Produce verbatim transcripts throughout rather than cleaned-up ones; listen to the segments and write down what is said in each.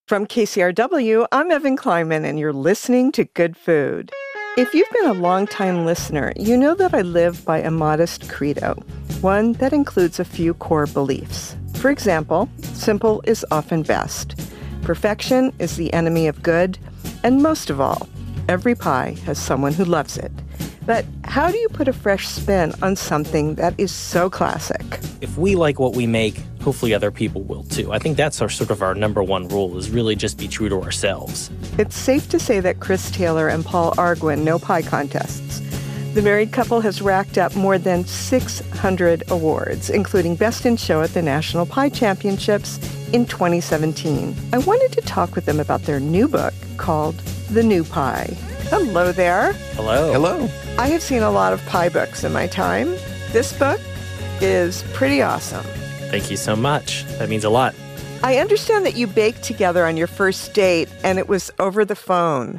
From K C R W, I'm Evan Kleinman, and you're listening to Good Food. If you've been a longtime listener, you know that I live by a modest credo, one that includes a few core beliefs. For example, simple is often best. Perfection is the enemy of good, and most of all, every pie has someone who loves it. But how do you put a fresh spin on something that is so classic? If we like what we make, hopefully other people will too. I think that's our sort of our number one rule, is really just be true to ourselves. It's safe to say that Chris Taylor and Paul Argwin know pie contests. The married couple has racked up more than six hundred awards, including Best in Show at the National Pie Championships in twenty seventeen. I wanted to talk with them about their new book called The New Pie. Hello there. Hello. Hello. I have seen a lot of pie books in my time. This book is pretty awesome. Thank you so much. That means a lot. I understand that you baked together on your first date, and it was over the phone.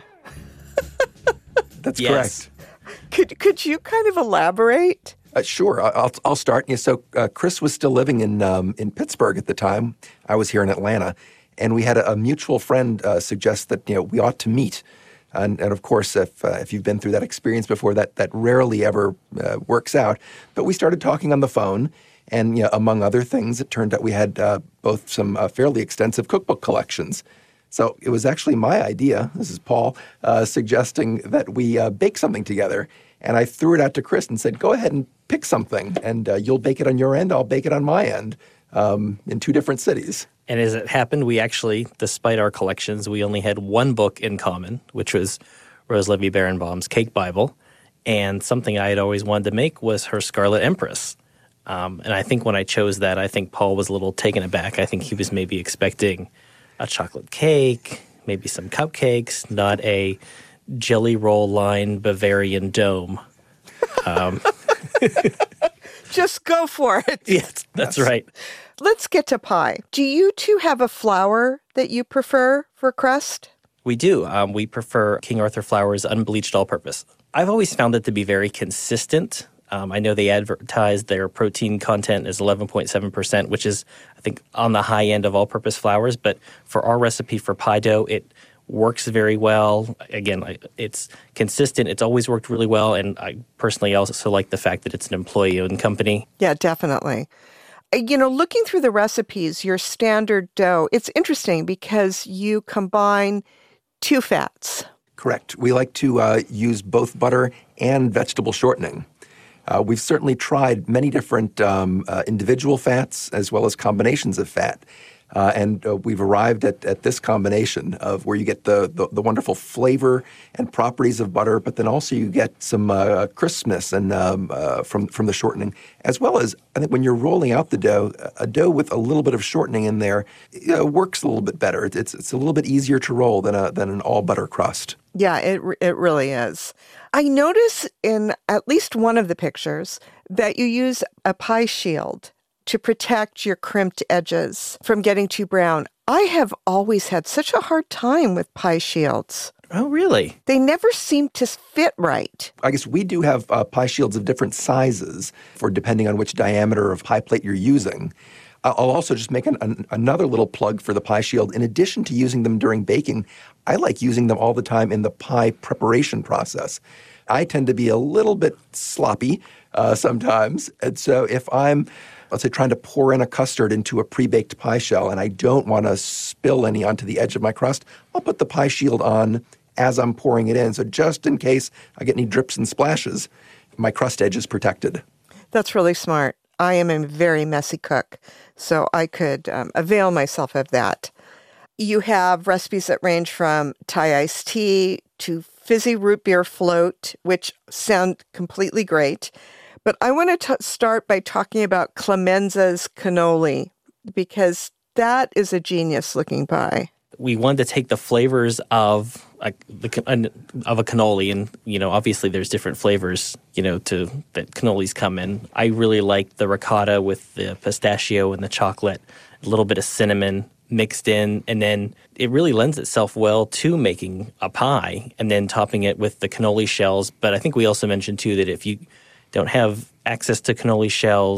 That's Yes. correct. Could could you kind of elaborate? Uh, sure, I- I'll I'll start. Yeah, so uh, Chris was still living in um, in Pittsburgh at the time. I was here in Atlanta, and we had a, a mutual friend uh, suggest that you know we ought to meet. And, and of course, if uh, if you've been through that experience before, that that rarely ever uh, works out. But we started talking on the phone, and you know, among other things, it turned out we had uh, both some uh, fairly extensive cookbook collections. So it was actually my idea, this is Paul, uh, suggesting that we uh, bake something together. And I threw it out to Chris and said, go ahead and pick something, and uh, you'll bake it on your end, I'll bake it on my end, um, in two different cities. And as it happened, we actually, despite our collections, we only had one book in common, which was Rose Levy Berenbaum's Cake Bible. And something I had always wanted to make was her Scarlet Empress. Um, and I think when I chose that, I think Paul was a little taken aback. I think he was maybe expecting a chocolate cake, maybe some cupcakes, not a jelly roll lined Bavarian dome. Um, Just go for it. yes, that's Yes. right. Let's get to pie. Do you two have a flour that you prefer for crust? We do. Um, we prefer King Arthur Flour's unbleached all-purpose. I've always found it to be very consistent. Um, I know they advertise their protein content as eleven point seven percent, which is, I think, on the high end of all-purpose flours. But for our recipe for pie dough, it works very well. Again, it's consistent. It's always worked really well. And I personally also like the fact that it's an employee-owned company. Yeah, definitely. Uh, You know, looking through the recipes, your standard dough, it's interesting because you combine two fats. Correct. We like to uh, use both butter and vegetable shortening. Uh, we've certainly tried many different um, uh, individual fats as well as combinations of fat. Uh, and uh, we've arrived at, at this combination of where you get the, the, the wonderful flavor and properties of butter, but then also you get some uh, crispness and um, uh, from from the shortening, as well as I think when you're rolling out the dough, a dough with a little bit of shortening in there uh, works a little bit better. It's it's a little bit easier to roll than a than an all butter crust. Yeah, it it really is. I notice in at least one of the pictures that you use a pie shield to protect your crimped edges from getting too brown. I have always had such a hard time with pie shields. Oh, really? They never seem to fit right. I guess we do have uh, pie shields of different sizes for depending on which diameter of pie plate you're using. Uh, I'll also just make an, an, another little plug for the pie shield. In addition to using them during baking, I like using them all the time in the pie preparation process. I tend to be a little bit sloppy uh, sometimes, and so if I'm let's say, trying to pour in a custard into a pre-baked pie shell, and I don't want to spill any onto the edge of my crust, I'll put the pie shield on as I'm pouring it in. So just in case I get any drips and splashes, my crust edge is protected. That's really smart. I am a very messy cook, so I could um, avail myself of that. You have recipes that range from Thai iced tea to fizzy root beer float, which sound completely great. But I want to t- start by talking about Clemenza's cannoli, because that is a genius-looking pie. We wanted to take the flavors of a, the, of a cannoli, and you know, obviously there's different flavors, you know, to that cannolis come in. I really like the ricotta with the pistachio and the chocolate, a little bit of cinnamon mixed in, and then it really lends itself well to making a pie and then topping it with the cannoli shells. But I think we also mentioned too that if you don't have access to cannoli shells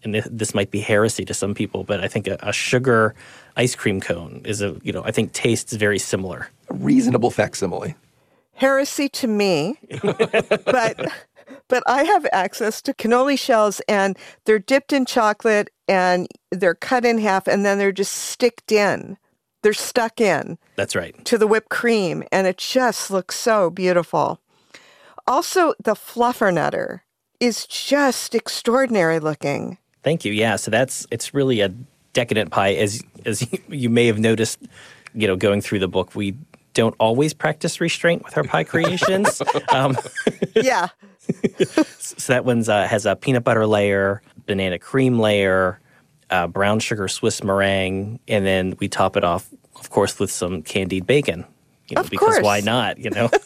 and this might be heresy to some people, but I think a, a sugar ice cream cone is a, you know, I think tastes very similar. A reasonable facsimile. Heresy to me, but but I have access to cannoli shells, and they're dipped in chocolate, and they're cut in half, and then they're just sticked in. They're stuck in. That's right. To the whipped cream, and it just looks so beautiful. Also, the fluffernutter is just extraordinary looking. Thank you. Yeah, so that's it's really a decadent pie, as as you, you may have noticed. You know, going through the book, we don't always practice restraint with our pie creations. um, yeah. So that one uh, has a peanut butter layer, banana cream layer, uh, brown sugar Swiss meringue, and then we top it off, of course, with some candied bacon. You know, of because course. Why not? You know.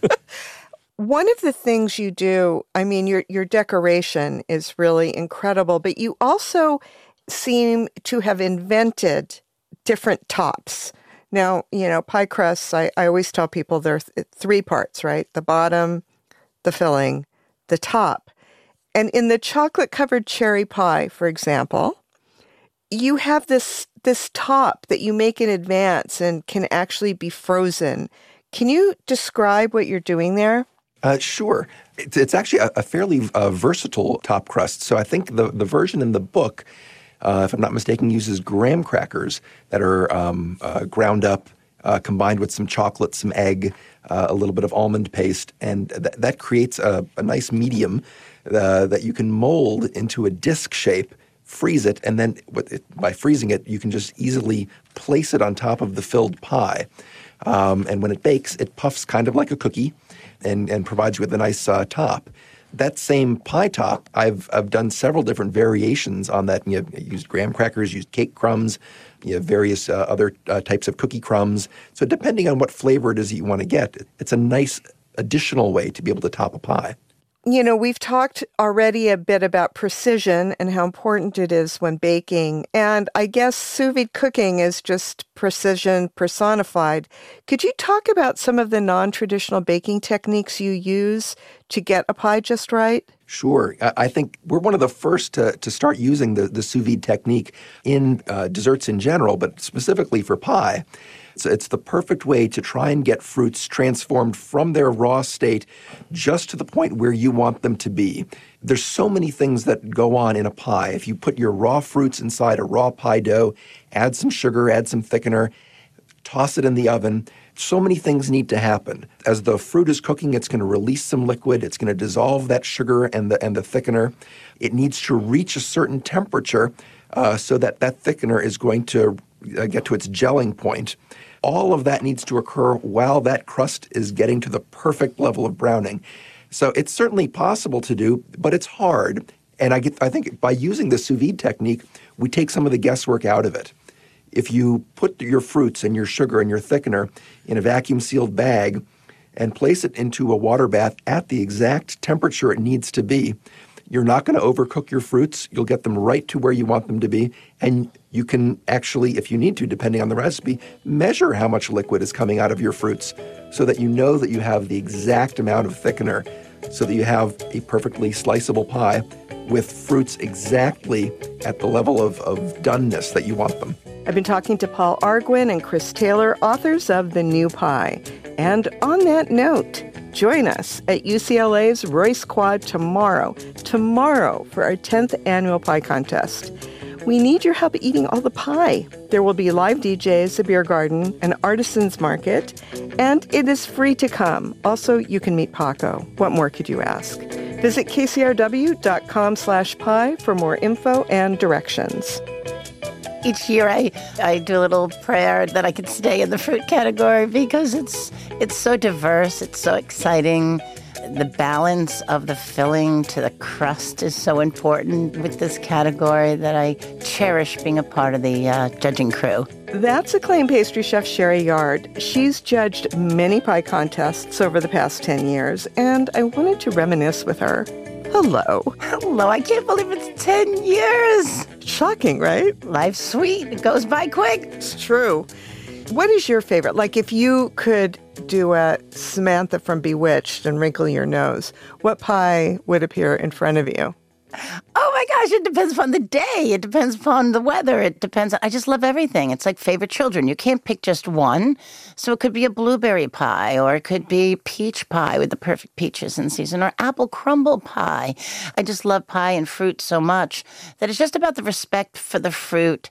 One of the things you do, I mean, your your decoration is really incredible, but you also seem to have invented different tops. Now, you know, pie crusts, I, I always tell people there are th- three parts, right? The bottom, the filling, the top. And in the chocolate-covered cherry pie, for example, you have this this top that you make in advance and can actually be frozen. Can you describe what you're doing there? Uh, sure. It's, it's actually a, a fairly uh, versatile top crust. So I think the, the version in the book, uh, if I'm not mistaken, uses graham crackers that are um, uh, ground up, uh, combined with some chocolate, some egg, uh, a little bit of almond paste, and th- that creates a, a nice medium uh, that you can mold into a disc shape, freeze it, and then with it, by freezing it, you can just easily place it on top of the filled pie. Um, and when it bakes, it puffs kind of like a cookie and, and provides you with a nice uh, top. That same pie top, I've I've done several different variations on that. You know, used graham crackers, used cake crumbs, you know, various uh, other uh, types of cookie crumbs. So depending on what flavor it is that you want to get, it's a nice additional way to be able to top a pie. You know, we've talked already a bit about precision and how important it is when baking. And I guess sous vide cooking is just precision personified. Could you talk about some of the non-traditional baking techniques you use to get a pie just right? Sure. I think we're one of the first to, to start using the, the sous vide technique in uh, desserts in general, but specifically for pie. So it's the perfect way to try and get fruits transformed from their raw state just to the point where you want them to be. There's so many things that go on in a pie. If you put your raw fruits inside a raw pie dough, add some sugar, add some thickener, toss it in the oven, so many things need to happen. As the fruit is cooking, it's going to release some liquid. It's going to dissolve that sugar and the and the thickener. It needs to reach a certain temperature uh, so that that thickener is going to uh, get to its gelling point. All of that needs to occur while that crust is getting to the perfect level of browning. So it's certainly possible to do, but it's hard. And I get, I think by using the sous vide technique, we take some of the guesswork out of it. If you put your fruits and your sugar and your thickener in a vacuum-sealed bag and place it into a water bath at the exact temperature it needs to be, you're not going to overcook your fruits. You'll get them right to where you want them to be. And you can actually, if you need to, depending on the recipe, measure how much liquid is coming out of your fruits so that you know that you have the exact amount of thickener so that you have a perfectly sliceable pie with fruits exactly at the level of, of doneness that you want them. I've been talking to Paul Arguin and Chris Taylor, authors of The New Pie. And on that note, join us at U C L A's Royce Quad tomorrow, tomorrow for our tenth annual pie contest. We need your help eating all the pie. There will be live D Js, a beer garden, an artisan's market, and it is free to come. Also, you can meet Paco. What more could you ask? Visit kcrw.com slash pie for more info and directions. Each year I, I do a little prayer that I can stay in the fruit category because it's it's so diverse, it's so exciting. The balance of the filling to the crust is so important with this category that I cherish being a part of the uh, judging crew. That's acclaimed pastry chef Sherry Yard. She's judged many pie contests over the past ten years, and I wanted to reminisce with her. Hello. Hello, I can't believe it's ten years. Shocking, right? Life's sweet. It goes by quick. It's true. What is your favorite? Like if you could do a Samantha from Bewitched and wrinkle your nose, what pie would appear in front of you? Oh my gosh, it depends upon the day. It depends upon the weather. It depends. I just love everything. It's like favorite children. You can't pick just one. So it could be a blueberry pie, or it could be peach pie with the perfect peaches in season, or apple crumble pie. I just love pie and fruit so much that it's just about the respect for the fruit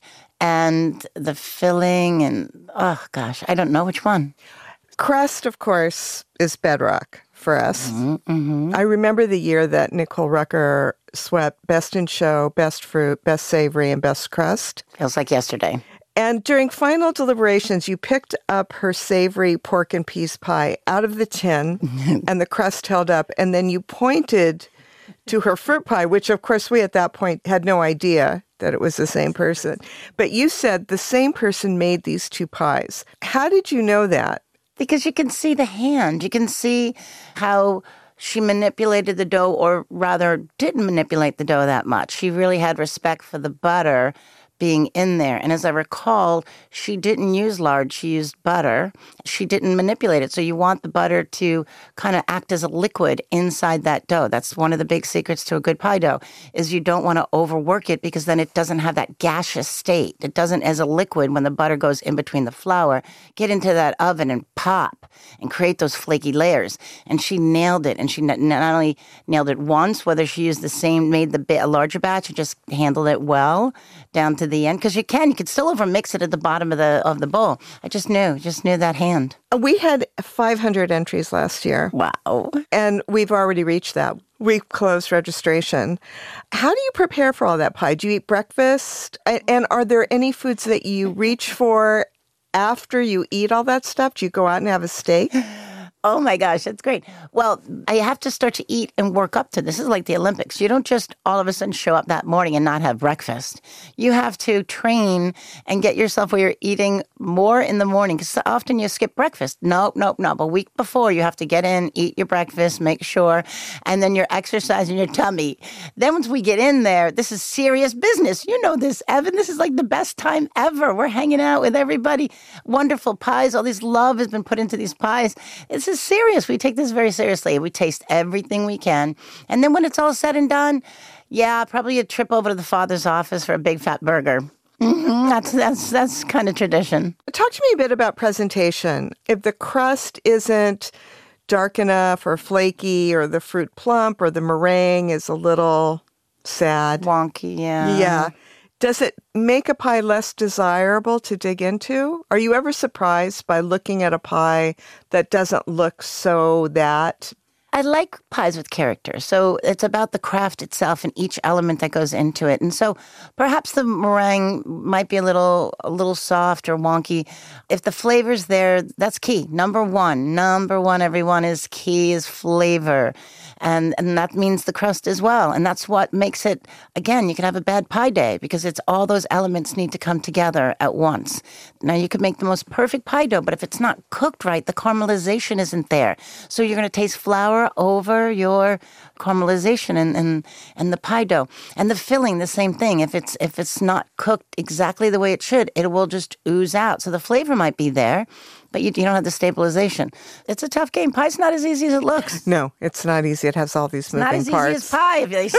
and the filling. And oh gosh, I don't know which one. Crust, of course, is bedrock for us. Mm-hmm, mm-hmm. I remember the year that Nicole Rucker swept Best in Show, Best Fruit, Best Savory, and Best Crust. Feels like yesterday. And during final deliberations, you picked up her savory pork and peas pie out of the tin and the crust held up, and then you pointed to her fruit pie, which, of course, we at that point had no idea that it was the same person. But you said the same person made these two pies. How did you know that? Because you can see the hand. You can see how she manipulated the dough, or rather didn't manipulate the dough that much. She really had respect for the butter being in there. And as I recall, she didn't use lard. She used butter. She didn't manipulate it. So you want the butter to kind of act as a liquid inside that dough. That's one of the big secrets to a good pie dough, is you don't want to overwork it, because then it doesn't have that gaseous state. It doesn't, as a liquid, when the butter goes in between the flour, get into that oven and pop and create those flaky layers. And she nailed it. And she not only nailed it once, whether she used the same, made the a larger batch, or just handled it well down to the end, because you can. You can still overmix it at the bottom of the of the bowl. I just knew, just knew that hand. We had five hundred entries last year. Wow. And we've already reached that. We closed registration. How do you prepare for all that pie? Do you eat breakfast? And are there any foods that you reach for after you eat all that stuff? Do you go out and have a steak? Oh my gosh, that's great. Well, I have to start to eat and work up to this. This is like the Olympics. You don't just all of a sudden show up that morning and not have breakfast. You have to train and get yourself where you're eating more in the morning, because often you skip breakfast. Nope, nope, nope. A week before, you have to get in, eat your breakfast, make sure, and then you're exercising your tummy. Then once we get in there, this is serious business. You know this, Evan. This is like the best time ever. We're hanging out with everybody. Wonderful pies. All this love has been put into these pies. It's is serious. We take this very seriously. We taste everything we can. And then when it's all said and done, yeah, probably a trip over to the father's office for a big fat burger. Mm-hmm. That's that's that's kind of tradition. Talk to me a bit about presentation. If the crust isn't dark enough or flaky, or the fruit plump, or the meringue is a little sad. Wonky, yeah. Yeah. Does it make a pie less desirable to dig into? Are you ever surprised by looking at a pie that doesn't look so that? I like pies with character. So it's about the craft itself and each element that goes into it. And so perhaps the meringue might be a little a little soft or wonky. If the flavor's there, that's key. Number one, number one, everyone, is key is flavor. And and that means the crust as well. And that's what makes it, again, you can have a bad pie day, because it's all those elements need to come together at once. Now, you could make the most perfect pie dough, but if it's not cooked right, the caramelization isn't there. So you're going to taste flour over your caramelization and, and, and the pie dough. And the filling, the same thing. If it's if it's not cooked exactly the way it should, it will just ooze out. So the flavor might be there, but you, you don't have the stabilization. It's a tough game. Pie's not as easy as it looks. No, it's not easy. It has all these moving parts. Not as easy as pie, if they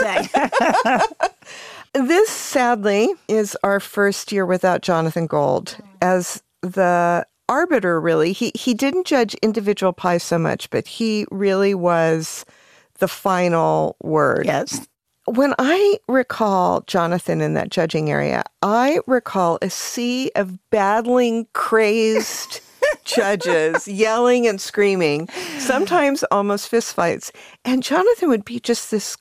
say. This, sadly, is our first year without Jonathan Gold as the arbiter, really. He, he didn't judge individual pies so much, but he really was the final word. Yes. When I recall Jonathan in that judging area, I recall a sea of battling, crazed judges yelling and screaming, sometimes almost fistfights. And Jonathan would be just this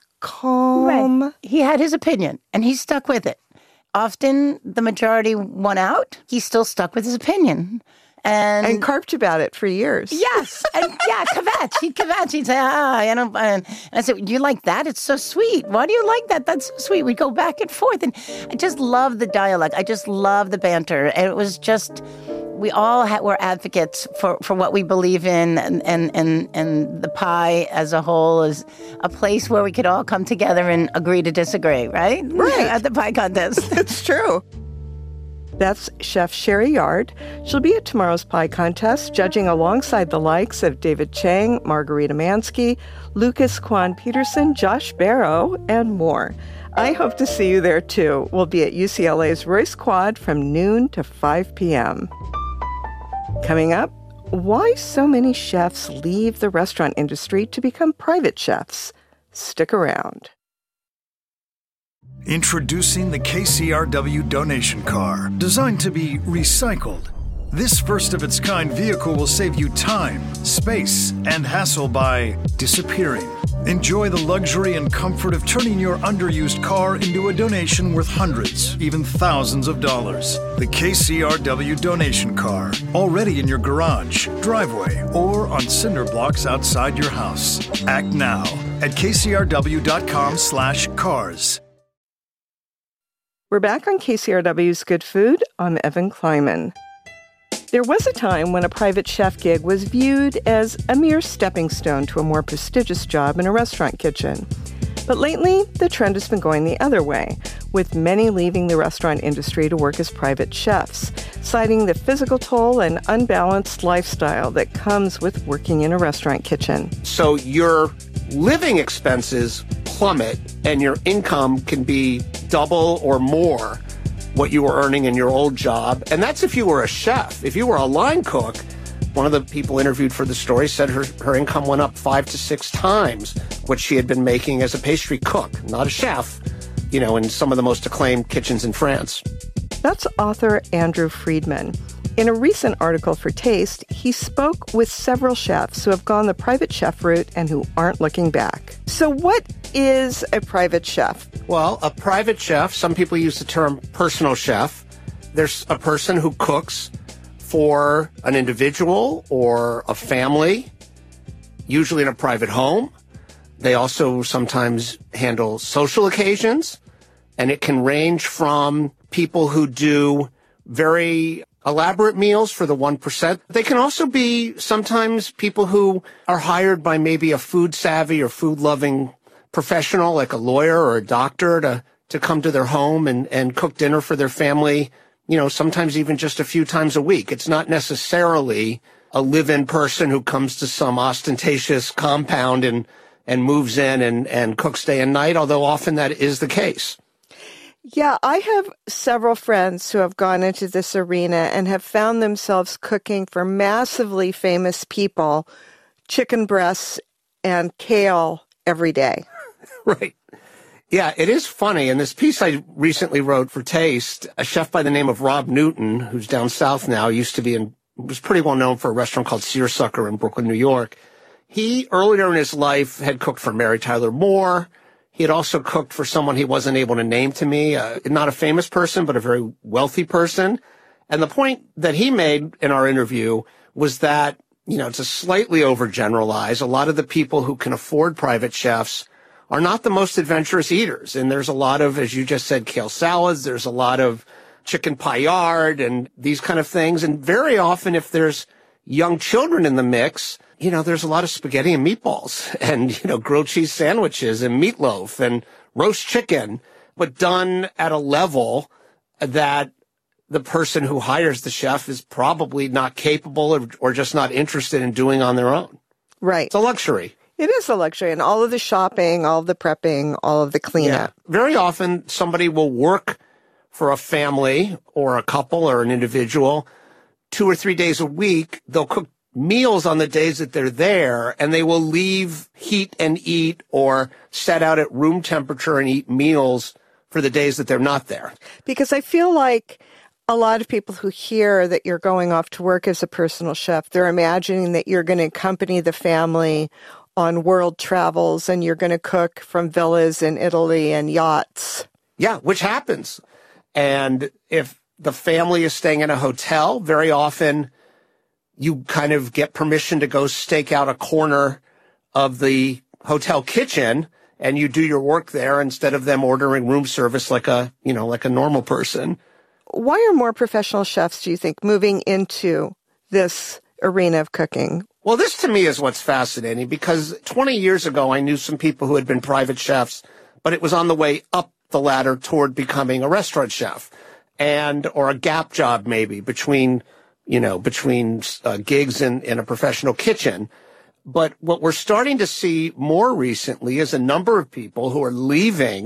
calm. Right. He had his opinion, and he stuck with it. Often the majority won out. He still stuck with his opinion. And, and carped about it for years. Yes. And yeah, kvetch. He'd kvetch. He'd say, ah, you know. And I said, do you like that? It's so sweet. Why do you like that? That's so sweet. We'd go back and forth. And I just love the dialogue. I just love the banter. And it was just, we all had, were advocates for, for what we believe in. And, and, and, and the pie as a whole is a place where we could all come together and agree to disagree, right? Right. At the pie contest. It's true. That's Chef Sherry Yard. She'll be at tomorrow's pie contest, judging alongside the likes of David Chang, Margarita Mansky, Lucas Kwan Peterson, Josh Barrow, and more. I hope to see you there too. We'll be at U C L A's Royce Quad from noon to five p.m. Coming up, why so many chefs leave the restaurant industry to become private chefs. Stick around. Introducing the K C R W donation car, designed to be recycled. This first-of-its-kind vehicle will save you time, space, and hassle by disappearing. Enjoy the luxury and comfort of turning your underused car into a donation worth hundreds, even thousands of dollars. The K C R W donation car, already in your garage, driveway, or on cinder blocks outside your house. Act now at kcrw.com slash cars. We're back on K C R W's Good Food. I'm Evan Kleiman. There was a time when a private chef gig was viewed as a mere stepping stone to a more prestigious job in a restaurant kitchen. But lately, the trend has been going the other way, with many leaving the restaurant industry to work as private chefs, citing the physical toll and unbalanced lifestyle that comes with working in a restaurant kitchen. So your living expenses plummet and your income can be double or more what you were earning in your old job. And that's if you were a chef. If you were a line cook, one of the people interviewed for the story said her, her income went up five to six times what she had been making as a pastry cook, not a chef, you know, in some of the most acclaimed kitchens in France. That's author Andrew Friedman. In a recent article for Taste, he spoke with several chefs who have gone the private chef route and who aren't looking back. So what is a private chef? Well, a private chef, some people use the term personal chef. There's a person who cooks for an individual or a family, usually in a private home. They also sometimes handle social occasions, and it can range from people who do very elaborate meals for the one percent. They can also be sometimes people who are hired by maybe a food savvy or food loving professional like a lawyer or a doctor to, to come to their home and, and cook dinner for their family, you know, sometimes even just a few times a week. It's not necessarily a live-in person who comes to some ostentatious compound and, and moves in and, and cooks day and night, although often that is the case. Yeah, I have several friends who have gone into this arena and have found themselves cooking for massively famous people, chicken breasts and kale every day. Right. Yeah, it is funny. In this piece I recently wrote for Taste, a chef by the name of Rob Newton, who's down south now, used to be in, was pretty well known for a restaurant called Seersucker in Brooklyn, New York. He, earlier in his life, had cooked for Mary Tyler Moore. He had also cooked for someone he wasn't able to name to me, uh, not a famous person, but a very wealthy person. And the point that he made in our interview was that, you know, to slightly overgeneralize, a lot of the people who can afford private chefs are not the most adventurous eaters. And there's a lot of, as you just said, kale salads. There's a lot of chicken paillard and these kind of things. And very often, if there's young children in the mix, you know, there's a lot of spaghetti and meatballs and, you know, grilled cheese sandwiches and meatloaf and roast chicken, but done at a level that the person who hires the chef is probably not capable or, or just not interested in doing on their own. Right. It's a luxury. It is a luxury. And all of the shopping, all of the prepping, all of the cleanup. Yeah. Very often somebody will work for a family or a couple or an individual two or three days a week. They'll cook meals on the days that they're there, and they will leave heat and eat or set out at room temperature and eat meals for the days that they're not there. Because I feel like a lot of people who hear that you're going off to work as a personal chef, they're imagining that you're going to accompany the family on world travels and you're going to cook from villas in Italy and yachts. Yeah, which happens. And if the family is staying in a hotel, very often you kind of get permission to go stake out a corner of the hotel kitchen and you do your work there instead of them ordering room service like a, you know, like a normal person. Why are more professional chefs, do you think, moving into this arena of cooking? Well, this to me is what's fascinating because twenty years ago, I knew some people who had been private chefs, but it was on the way up the ladder toward becoming a restaurant chef and, or a gap job maybe between, you know, between uh, gigs in, in a professional kitchen. But what we're starting to see more recently is a number of people who are leaving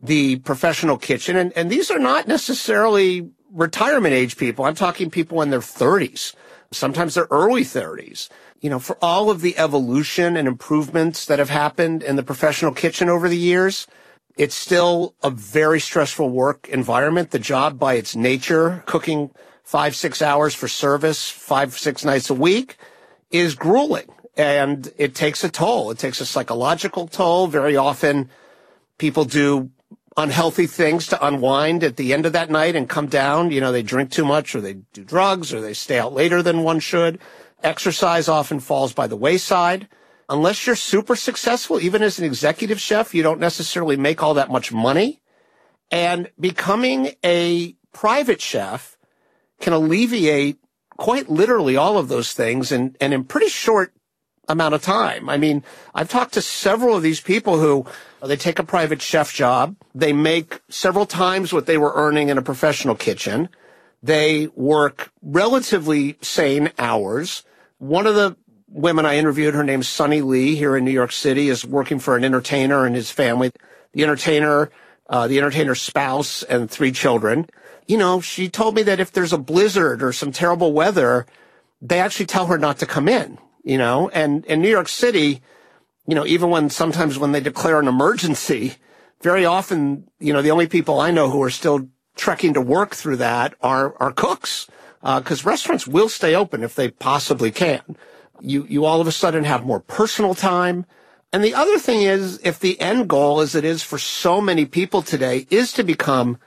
the professional kitchen. And, and these are not necessarily retirement age people. I'm talking people in their thirties, sometimes their early thirties. You know, for all of the evolution and improvements that have happened in the professional kitchen over the years, it's still a very stressful work environment. The job by its nature, cooking five, six hours for service, five, six nights a week, is grueling. And it takes a toll. It takes a psychological toll. Very often people do unhealthy things to unwind at the end of that night and come down. You know, they drink too much, or they do drugs, or they stay out later than one should. Exercise often falls by the wayside. Unless you're super successful, even as an executive chef, you don't necessarily make all that much money. And becoming a private chef can alleviate quite literally all of those things, and, and in pretty short amount of time. I mean, I've talked to several of these people who, they take a private chef job. They make several times what they were earning in a professional kitchen. They work relatively sane hours. One of the women I interviewed, her name's Sunny Lee here in New York City, is working for an entertainer and his family. The entertainer, uh, the entertainer's spouse and three children. You know, she told me that if there's a blizzard or some terrible weather, they actually tell her not to come in, you know, and in New York City, you know, even when sometimes when they declare an emergency, very often, you know, the only people I know who are still trekking to work through that are, are cooks, because uh, restaurants will stay open if they possibly can. You, you all of a sudden have more personal time. And the other thing is, if the end goal, as it is for so many people today, is to become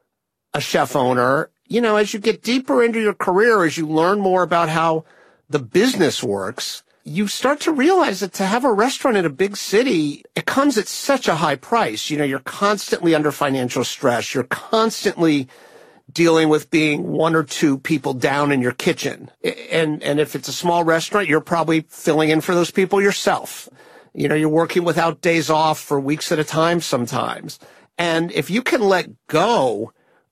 a chef owner, you know, as you get deeper into your career, as you learn more about how the business works, you start to realize that to have a restaurant in a big city, it comes at such a high price. You know, you're constantly under financial stress. You're constantly dealing with being one or two people down in your kitchen. And, and if it's a small restaurant, you're probably filling in for those people yourself. You know, you're working without days off for weeks at a time sometimes. And if you can let go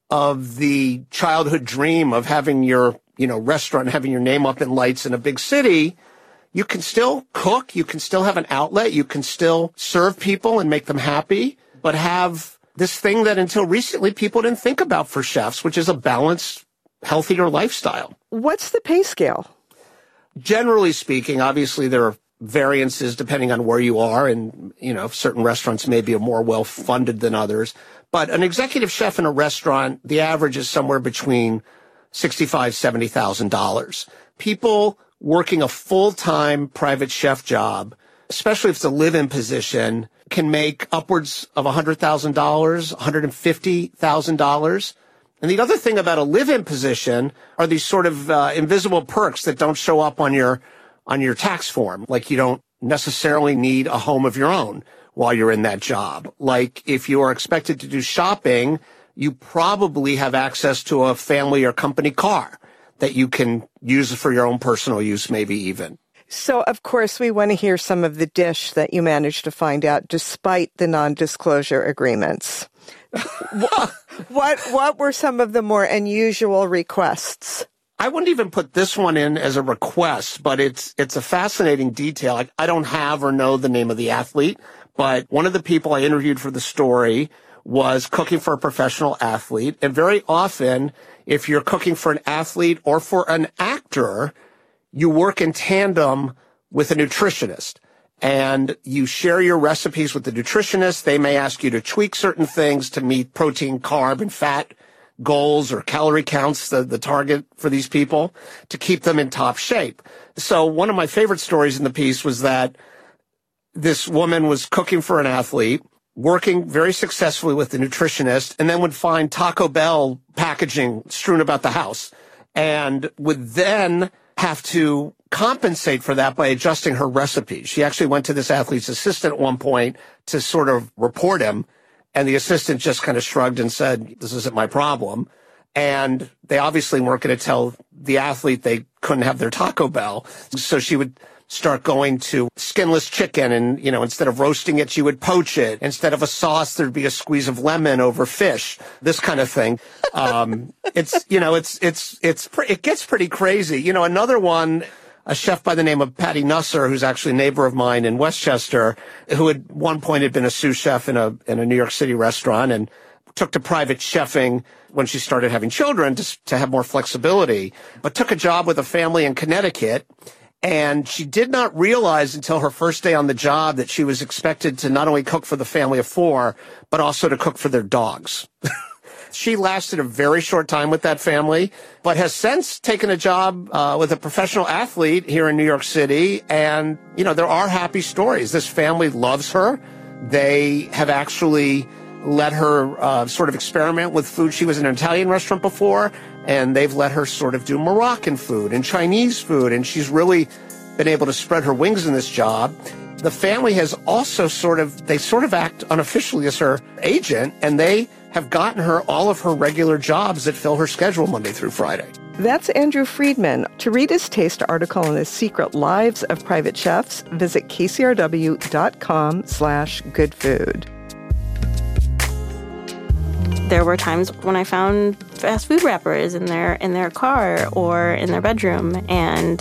of the childhood dream of having your, you know, restaurant, having your name up in lights in a big city, you can still cook, you can still have an outlet, you can still serve people and make them happy, but have this thing that until recently people didn't think about for chefs, which is a balanced, healthier lifestyle. What's the pay scale? Generally speaking, obviously there are variances depending on where you are, and, you know, certain restaurants may be more well-funded than others. But an executive chef in a restaurant, the average is somewhere between sixty-five thousand dollars, seventy thousand dollars. People working a full-time private chef job, especially if it's a live-in position, can make upwards of one hundred thousand dollars, one hundred fifty thousand dollars. And the other thing about a live-in position are these sort of uh, invisible perks that don't show up on your on your tax form. Like, you don't necessarily need a home of your own while you're in that job. Like, if you are expected to do shopping, you probably have access to a family or company car that you can use for your own personal use, maybe even. So, of course, we want to hear some of the dish that you managed to find out despite the non-disclosure agreements. what, what what were some of the more unusual requests? I wouldn't even put this one in as a request, but it's it's a fascinating detail. I, I don't have or know the name of the athlete, but one of the people I interviewed for the story was cooking for a professional athlete. And very often, if you're cooking for an athlete or for an actor, you work in tandem with a nutritionist. And you share your recipes with the nutritionist. They may ask you to tweak certain things to meet protein, carb, and fat goals or calorie counts, the, the target for these people, to keep them in top shape. So one of my favorite stories in the piece was that this woman was cooking for an athlete, working very successfully with the nutritionist, and then would find Taco Bell packaging strewn about the house, and would then have to compensate for that by adjusting her recipe. She actually went to this athlete's assistant at one point to sort of report him, and the assistant just kind of shrugged and said, "This isn't my problem." And they obviously weren't going to tell the athlete they couldn't have their Taco Bell. So she would start going to skinless chicken, and, you know, instead of roasting it, she would poach it. Instead of a sauce, there'd be a squeeze of lemon over fish, this kind of thing. Um, it's, you know, it's, it's, it's, it gets pretty crazy. You know, another one, a chef by the name of Patty Nusser, who's actually a neighbor of mine in Westchester, who at one point had been a sous chef in a in a New York City restaurant and took to private chefing when she started having children to, to have more flexibility, but took a job with a family in Connecticut. And she did not realize until her first day on the job that she was expected to not only cook for the family of four, but also to cook for their dogs. She lasted a very short time with that family, but has since taken a job uh, with a professional athlete here in New York City. And, you know, there are happy stories. This family loves her. They have actually let her uh, sort of experiment with food. She was in an Italian restaurant before, and they've let her sort of do Moroccan food and Chinese food, and she's really been able to spread her wings in this job. The family has also sort of, they sort of act unofficially as her agent, and they have gotten her all of her regular jobs that fill her schedule Monday through Friday. That's Andrew Friedman. To read his taste article on the secret lives of private chefs, visit kcrw.com slash good food. There were times when I found fast food wrappers in their in their car or in their bedroom, and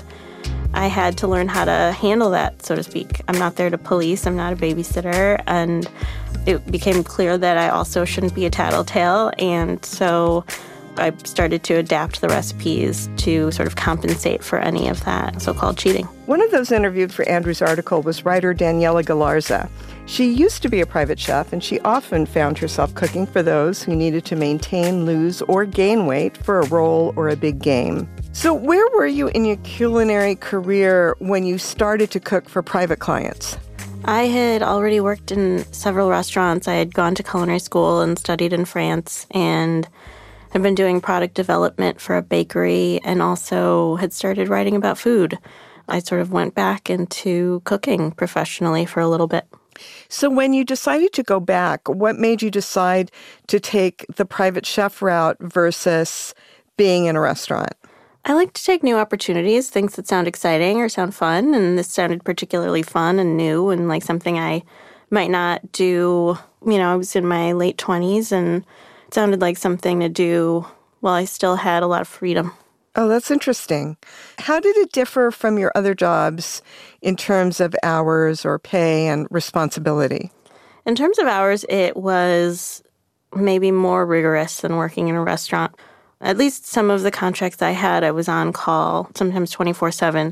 I had to learn how to handle that, so to speak. I'm not there to police. I'm not a babysitter. And it became clear that I also shouldn't be a tattletale. And so I started to adapt the recipes to sort of compensate for any of that so-called cheating. One of those interviewed for Andrew's article was writer Daniela Galarza. She used to be a private chef, and she often found herself cooking for those who needed to maintain, lose, or gain weight for a role or a big game. So where were you in your culinary career when you started to cook for private clients? I had already worked in several restaurants. I had gone to culinary school and studied in France, and had been doing product development for a bakery, and also had started writing about food. I sort of went back into cooking professionally for a little bit. So when you decided to go back, what made you decide to take the private chef route versus being in a restaurant? I like to take new opportunities, things that sound exciting or sound fun, and this sounded particularly fun and new and like something I might not do. You know, I was in my late twenties, and it sounded like something to do while I still had a lot of freedom. Oh, that's interesting. How did it differ from your other jobs in terms of hours or pay and responsibility? In terms of hours, it was maybe more rigorous than working in a restaurant. At least some of the contracts I had, I was on call, sometimes twenty-four seven,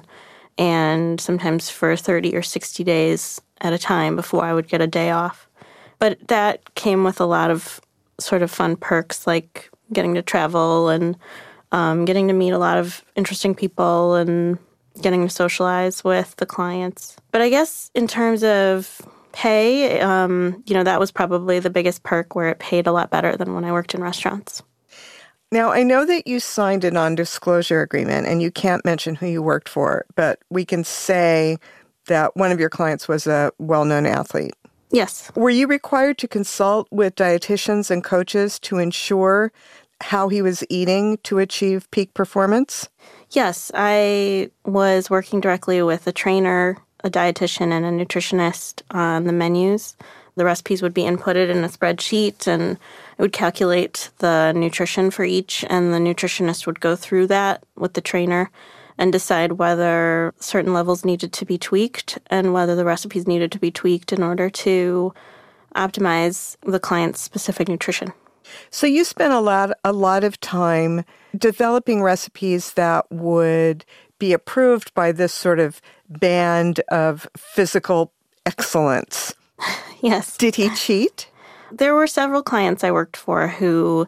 and sometimes for thirty or sixty days at a time before I would get a day off. But that came with a lot of sort of fun perks, like getting to travel and um, getting to meet a lot of interesting people and getting to socialize with the clients. But I guess in terms of pay, um, you know, that was probably the biggest perk, where it paid a lot better than when I worked in restaurants. Now, I know that you signed a non-disclosure agreement and you can't mention who you worked for, but we can say that one of your clients was a well-known athlete. Yes. Were you required to consult with dietitians and coaches to ensure how he was eating to achieve peak performance? Yes, I was working directly with a trainer, a dietitian, and a nutritionist on the menus. The recipes would be inputted in a spreadsheet, and it would calculate the nutrition for each, and the nutritionist would go through that with the trainer and decide whether certain levels needed to be tweaked and whether the recipes needed to be tweaked in order to optimize the client's specific nutrition. So you spent a lot, a lot of time developing recipes that would be approved by this sort of band of physical excellence. Yes. Did he cheat? There were several clients I worked for who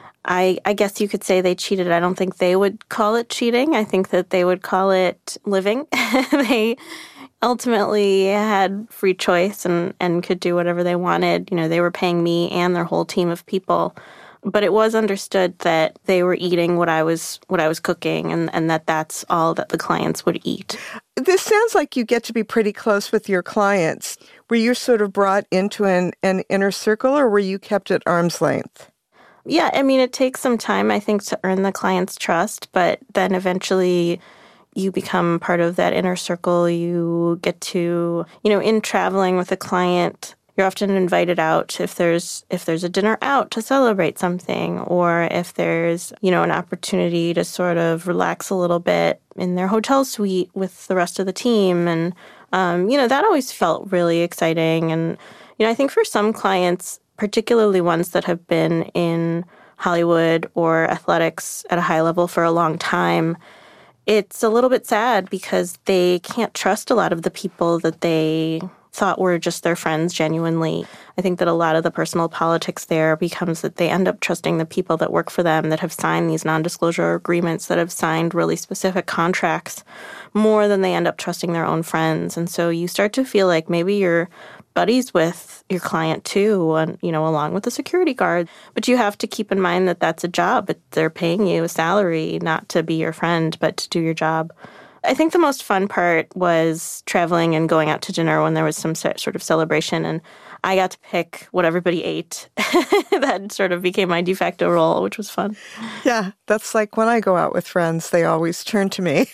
I, I guess you could say they cheated. I don't think they would call it cheating. I think that they would call it living. They ultimately had free choice and, and could do whatever they wanted. You know, they were paying me and their whole team of people. But it was understood that they were eating what I was what I was cooking, and, and that that's all that the clients would eat. This sounds like you get to be pretty close with your clients. Were you sort of brought into an, an inner circle, or were you kept at arm's length? Yeah, I mean, it takes some time, I think, to earn the client's trust, but then eventually you become part of that inner circle. You get to, you know, in traveling with a client, You're often invited out if there's if there's a dinner out to celebrate something, or if there's, you know, an opportunity to sort of relax a little bit in their hotel suite with the rest of the team. And, um, you know, that always felt really exciting. And, you know, I think for some clients, particularly ones that have been in Hollywood or athletics at a high level for a long time, it's a little bit sad because they can't trust a lot of the people that they thought were just their friends genuinely. I think that a lot of the personal politics there becomes that they end up trusting the people that work for them, that have signed these non-disclosure agreements, that have signed really specific contracts, more than they end up trusting their own friends. And so you start to feel like maybe you're buddies with your client too, and, you know, along with the security guard. But you have to keep in mind that that's a job. They're paying you a salary not to be your friend, but to do your job. I think the most fun part was traveling and going out to dinner when there was some sort of celebration, and I got to pick what everybody ate. That sort of became my de facto role, which was fun. Yeah, that's like when I go out with friends, they always turn to me.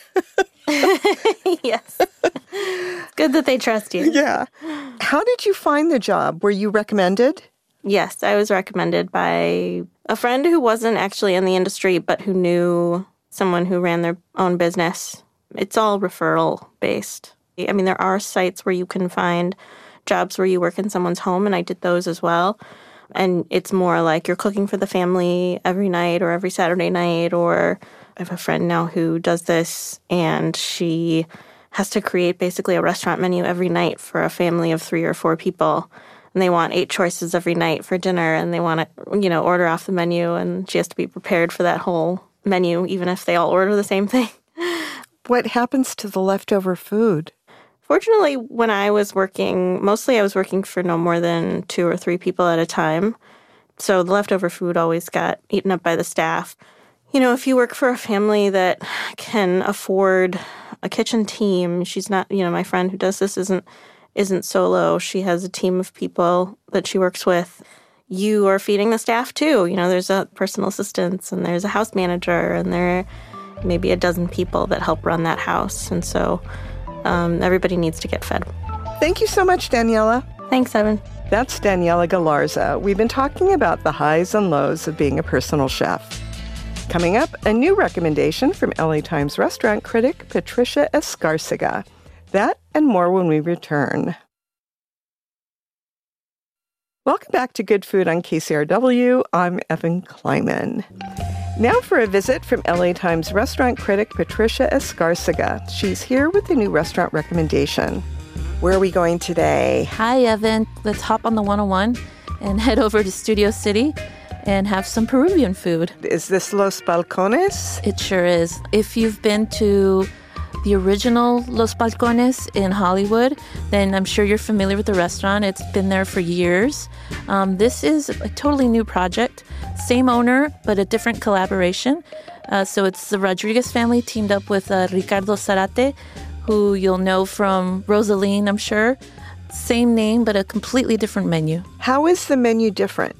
Yes. It's good that they trust you. Yeah. How did you find the job? Were you recommended? Yes, I was recommended by a friend who wasn't actually in the industry, but who knew someone who ran their own business. It's all referral based. I mean, there are sites where you can find jobs where you work in someone's home, and I did those as well. And it's more like you're cooking for the family every night or every Saturday night. Or I have a friend now who does this, and she has to create basically a restaurant menu every night for a family of three or four people. And they want eight choices every night for dinner, and they want to, you know, order off the menu, and she has to be prepared for that whole menu, even if they all order the same thing. What happens to the leftover food? Fortunately, when I was working, mostly I was working for no more than two or three people at a time. So the leftover food always got eaten up by the staff. You know, if you work for a family that can afford a kitchen team, she's not, you know, my friend who does this isn't isn't solo. She has a team of people that she works with. You are feeding the staff too. You know, there's a personal assistant, and there's a house manager, and there maybe a dozen people that help run that house. And so um, everybody needs to get fed. Thank you so much, Daniela. Thanks, Evan. That's Daniela Galarza. We've been talking about the highs and lows of being a personal chef. Coming up, a new recommendation from L A Times restaurant critic Patricia Escarcega. That and more when we return. Welcome back to Good Food on K C R W. I'm Evan Kleiman. Now for a visit from L A Times restaurant critic Patricia Escarcega. She's here with a new restaurant recommendation. Where are we going today? Hi, Evan. Let's hop on the one oh one and head over to Studio City and have some Peruvian food. Is this Los Balcones? It sure is. If you've been to the original Los Balcones in Hollywood, then I'm sure you're familiar with the restaurant. It's been there for years. Um, this is a totally new project. Same owner, but a different collaboration. Uh, so it's the Rodriguez family teamed up with uh, Ricardo Zarate, who you'll know from Rosaline, I'm sure. Same name, but a completely different menu. How is the menu different?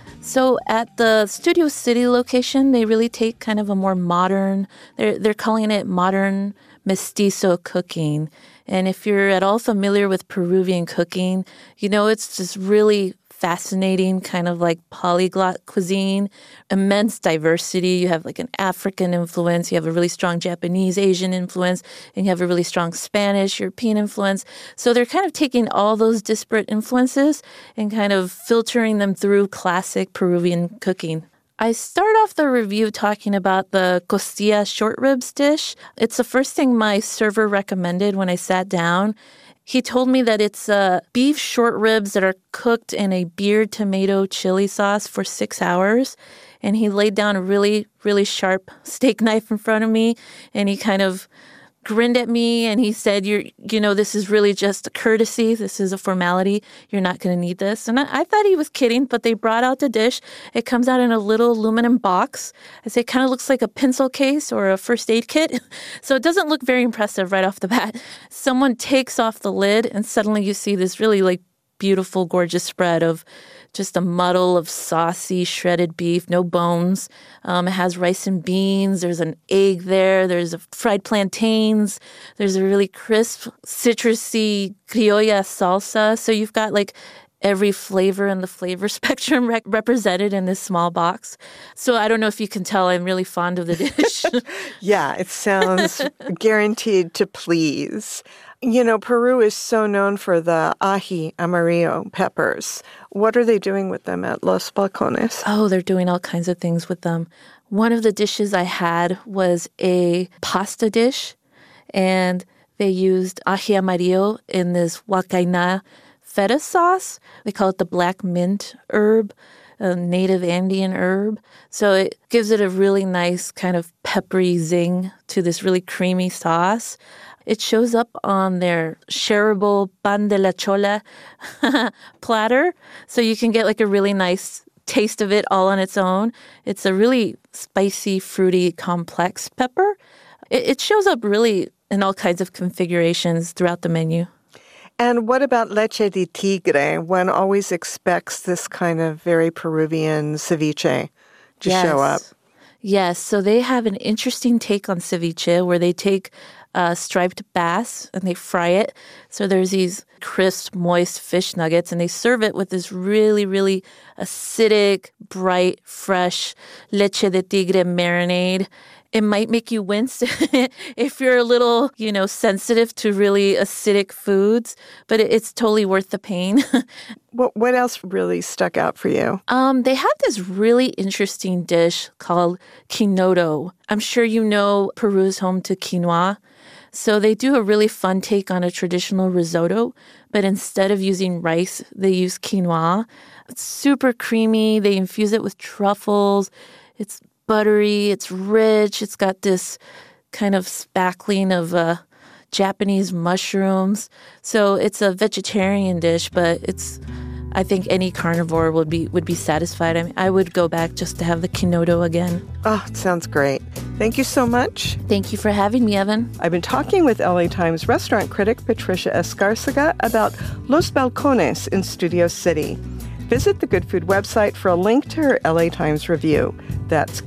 So at the Studio City location, they really take kind of a more modern, they're, they're calling it modern mestizo cooking. And if you're at all familiar with Peruvian cooking, you know it's just really fascinating, kind of like polyglot cuisine, immense diversity. You have like an African influence, you have a really strong Japanese, Asian influence, and you have a really strong Spanish, European influence. So they're kind of taking all those disparate influences and kind of filtering them through classic Peruvian cooking. I start off the review talking about the costilla short ribs dish. It's the first thing my server recommended when I sat down. He told me that it's uh, beef short ribs that are cooked in a beer tomato chili sauce for six hours. And he laid down a really, really sharp steak knife in front of me, and he kind of grinned at me, and he said, "You're, you know, this is really just a courtesy. This is a formality. You're not going to need this." And I, I thought he was kidding, but they brought out the dish. It comes out in a little aluminum box. I say it kind of looks like a pencil case or a first aid kit. So it doesn't look very impressive right off the bat. Someone takes off the lid, and suddenly you see this really like beautiful, gorgeous spread of just a muddle of saucy, shredded beef, no bones. Um, it has rice and beans. There's an egg there. There's a fried plantains. There's a really crisp, citrusy criolla salsa. So you've got like every flavor in the flavor spectrum re- represented in this small box. So I don't know if you can tell I'm really fond of the dish. Yeah, it sounds guaranteed to please. You know, Peru is so known for the ají amarillo peppers. What are they doing with them at Los Balcones? Oh, they're doing all kinds of things with them. One of the dishes I had was a pasta dish, and they used ají amarillo in this huacaina feta sauce. They call it the black mint herb, a native Andean herb. So it gives it a really nice kind of peppery zing to this really creamy sauce. It shows up on their shareable pan de la chola platter. So you can get like a really nice taste of it all on its own. It's a really spicy, fruity, complex pepper. It, it shows up really in all kinds of configurations throughout the menu. And what about leche de tigre? One always expects this kind of very Peruvian ceviche to yes. show up. Yes, so they have an interesting take on ceviche where they take uh, striped bass and they fry it. So there's these crisp, moist fish nuggets, and they serve it with this really, really acidic, bright, fresh leche de tigre marinade. It might make you wince if you're a little, you know, sensitive to really acidic foods, but it's totally worth the pain. What what else really stuck out for you? Um, they have this really interesting dish called quinoto. I'm sure you know Peru's home to quinoa. So they do a really fun take on a traditional risotto, but instead of using rice, they use quinoa. It's super creamy. They infuse it with truffles. It's buttery, it's rich, it's got this kind of spackling of uh, Japanese mushrooms. So it's a vegetarian dish, but it's, I think any carnivore would be would be satisfied. I mean, I would go back just to have the quinoto again. Oh, it sounds great. Thank you so much. Thank you for having me, Evan. I've been talking with L A Times restaurant critic Patricia Escarcega about Los Balcones in Studio City. Visit the Good Food website for a link to her L A Times review. That's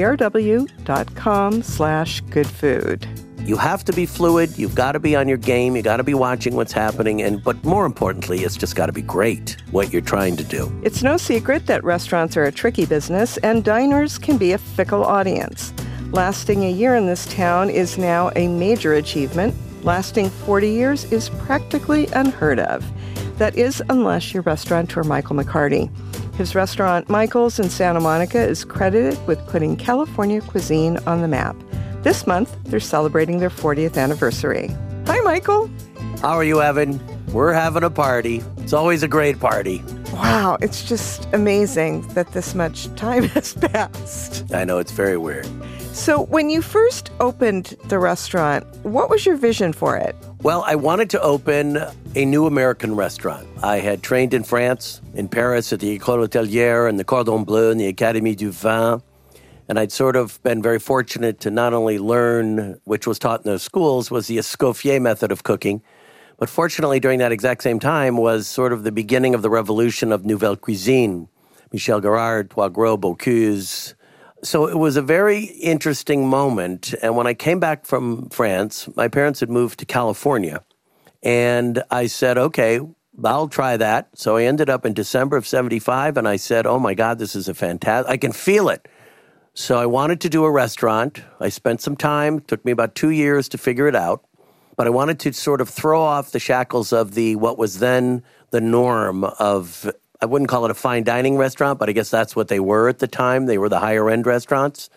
kcrw.com slash good food. You have to be fluid. You've got to be on your game. You got to be watching what's happening. And but more importantly, it's just got to be great what you're trying to do. It's no secret that restaurants are a tricky business and diners can be a fickle audience. Lasting a year in this town is now a major achievement. Lasting forty years is practically unheard of. That is, unless you're restaurateur Michael McCarty. His restaurant, Michael's in Santa Monica, is credited with putting California cuisine on the map. This month, they're celebrating their fortieth anniversary. Hi, Michael. How are you, Evan? We're having a party. It's always a great party. Wow, it's just amazing that this much time has passed. I know, it's very weird. So when you first opened the restaurant, what was your vision for it? Well, I wanted to open a new American restaurant. I had trained in France, in Paris at the École Hôtelière and the Cordon Bleu and the Académie du Vin. And I'd sort of been very fortunate to not only learn, which was taught in those schools, was the Escoffier method of cooking, but fortunately during that exact same time was sort of the beginning of the revolution of Nouvelle Cuisine. Michel Garrard, Poirot, Bocuse. So it was a very interesting moment. And when I came back from France, my parents had moved to California. And I said, okay, I'll try that. So I ended up in December of seventy-five, and I said, oh my God, this is a fantastic, I can feel it. So I wanted to do a restaurant. I spent some time, took me about two years to figure it out. But I wanted to sort of throw off the shackles of the what was then the norm of, I wouldn't call it a fine dining restaurant, but I guess that's what they were at the time. They were the higher end restaurants.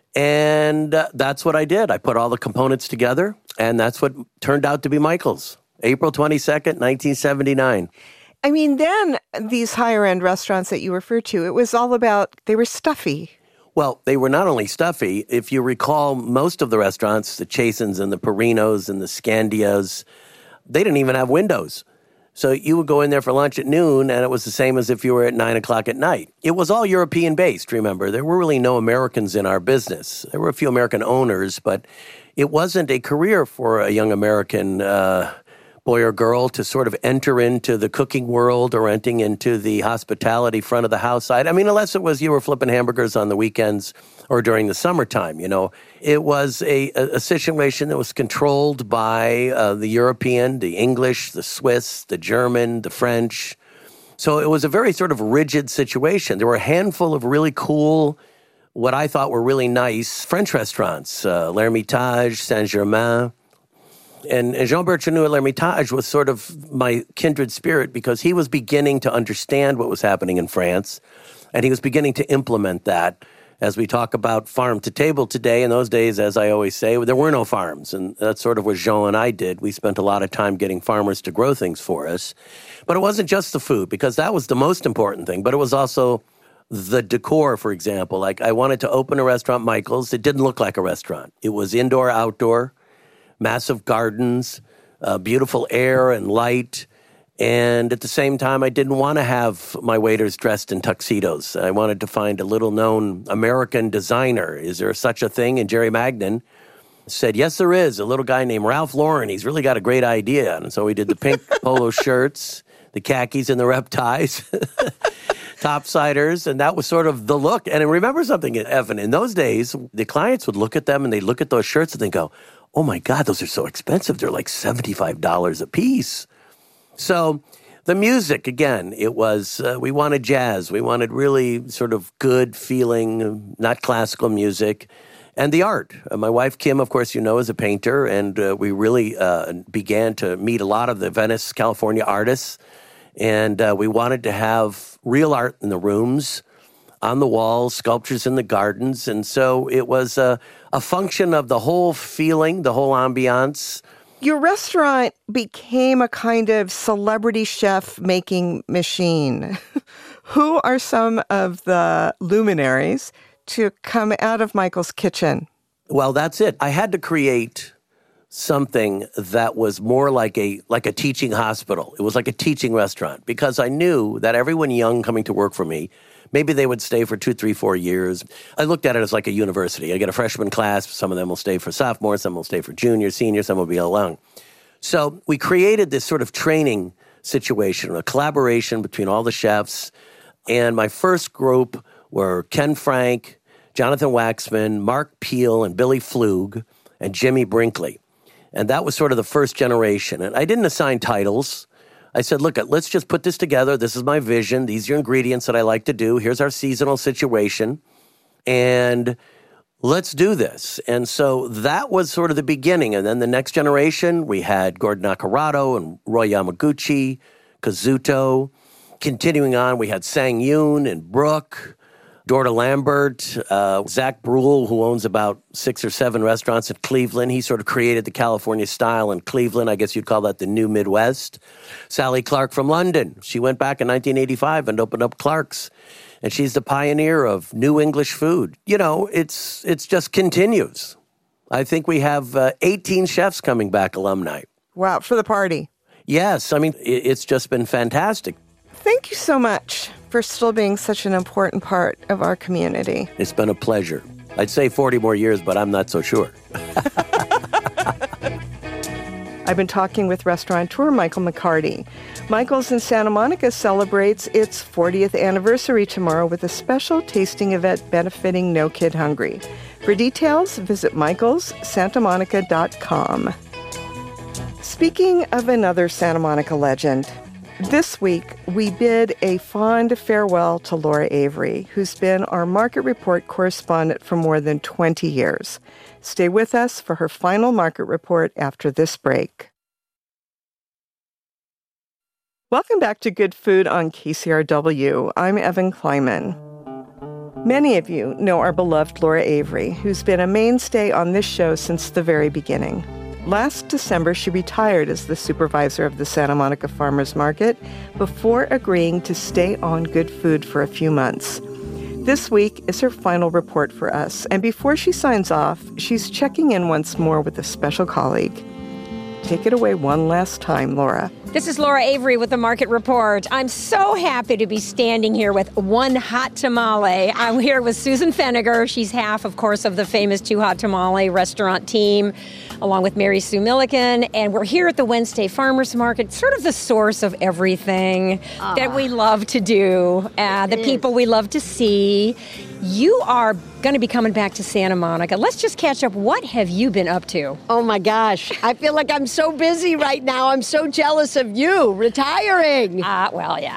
And uh, that's what I did. I put all the components together, and that's what turned out to be Michael's. April twenty-second, nineteen seventy-nine. I mean, then these higher end restaurants that you refer to, it was all about, they were stuffy. Well, they were not only stuffy. If you recall, most of the restaurants, the Chasins and the Perinos and the Scandias, they didn't even have windows. So you would go in there for lunch at noon, and it was the same as if you were at nine o'clock at night. It was all European-based, remember. There were really no Americans in our business. There were a few American owners, but it wasn't a career for a young American uh, boy or girl to sort of enter into the cooking world or entering into the hospitality front of the house side. I mean, unless it was you were flipping hamburgers on the weekends or during the summertime, you know. It was a, a situation that was controlled by uh, the European, the English, the Swiss, the German, the French, So it was a very sort of rigid situation. There were a handful of really cool, what I thought were really nice French restaurants, uh, L'Ermitage, Saint-Germain. And, and Jean Bertrand at L'Ermitage was sort of my kindred spirit because he was beginning to understand what was happening in France, and he was beginning to implement that. As we talk about farm to table today, in those days, as I always say, there were no farms, and that's sort of what Jean and I did. We spent a lot of time getting farmers to grow things for us. But it wasn't just the food, because that was the most important thing, but it was also the decor, for example. Like, I wanted to open a restaurant, Michael's. It didn't look like a restaurant. It was indoor, outdoor, massive gardens, uh, beautiful air and light. And at the same time, I didn't want to have my waiters dressed in tuxedos. I wanted to find a little-known American designer. Is there such a thing? And Jerry Magnan said, yes, there is. A little guy named Ralph Lauren. He's really got a great idea. And so we did the pink polo shirts, the khakis and the rep ties, topsiders, and that was sort of the look. And remember something, Evan, in those days, the clients would look at them and they'd look at those shirts and they'd go, oh my God, those are so expensive. They're like seventy-five dollars a piece. So the music, again, it was, uh, we wanted jazz. We wanted really sort of good feeling, not classical music. And the art. Uh, my wife, Kim, of course, you know, is a painter. And uh, we really uh, began to meet a lot of the Venice, California artists. And uh, we wanted to have real art in the rooms, on the walls, sculptures in the gardens. And so it was a, a function of the whole feeling, the whole ambiance. Your restaurant became a kind of celebrity chef making machine. Who are some of the luminaries to come out of Michael's kitchen? Well, that's it. I had to create something that was more like a like a teaching hospital. It was like a teaching restaurant because I knew that everyone young coming to work for me, maybe they would stay for two, three, four years. I looked at it as like a university. I get a freshman class. Some of them will stay for sophomore. Some will stay for junior, senior. Some will be alone. So we created this sort of training situation, a collaboration between all the chefs. And my first group were Ken Frank, Jonathan Waxman, Mark Peel, and Billy Flug, and Jimmy Brinkley. And that was sort of the first generation. And I didn't assign titles. I said, look, let's just put this together. This is my vision. These are ingredients that I like to do. Here's our seasonal situation. And let's do this. And so that was sort of the beginning. And then the next generation, we had Gordon Nacarado and Roy Yamaguchi, Kazuto. Continuing on, we had Sang Yoon and Brooke, Dorda Lambert, uh, Zach Brule, who owns about six or seven restaurants in Cleveland. He sort of created the California style in Cleveland. I guess you'd call that the new Midwest. Sally Clark from London. She went back in nineteen eighty-five and opened up Clark's. And she's the pioneer of new English food. You know, it's it's just continues. I think we have uh, eighteen chefs coming back, alumni. Wow, for the party. Yes, I mean, it, it's just been fantastic. Thank you so much for still being such an important part of our community. It's been a pleasure. I'd say forty more years, but I'm not so sure. I've been talking with restaurateur Michael McCarty. Michael's in Santa Monica celebrates its fortieth anniversary tomorrow with a special tasting event benefiting No Kid Hungry. For details, visit michaels santa monica dot com. Speaking of another Santa Monica legend, this week, we bid a fond farewell to Laura Avery, who's been our Market Report correspondent for more than twenty years. Stay with us for her final Market Report after this break. Welcome back to Good Food on K C R W. I'm Evan Kleiman. Many of you know our beloved Laura Avery, who's been a mainstay on this show since the very beginning. Last December, she retired as the supervisor of the Santa Monica Farmers Market before agreeing to stay on Good Food for a few months. This week is her final report for us, and before she signs off, she's checking in once more with a special colleague. Take it away one last time, Laura. This is Laura Avery with the Market Report. I'm so happy to be standing here with One Hot Tamale. I'm here with Susan Feniger. She's half, of course, of the famous Two Hot Tamale restaurant team, along with Mary Sue Milliken. And we're here at the Wednesday Farmers Market, sort of the source of everything uh, that we love to do, uh, the people we love to see. You are going to be coming back to Santa Monica. Let's just catch up. What have you been up to? Oh, my gosh. I feel like I'm so busy right now. I'm so jealous of you retiring. Uh, well, yeah.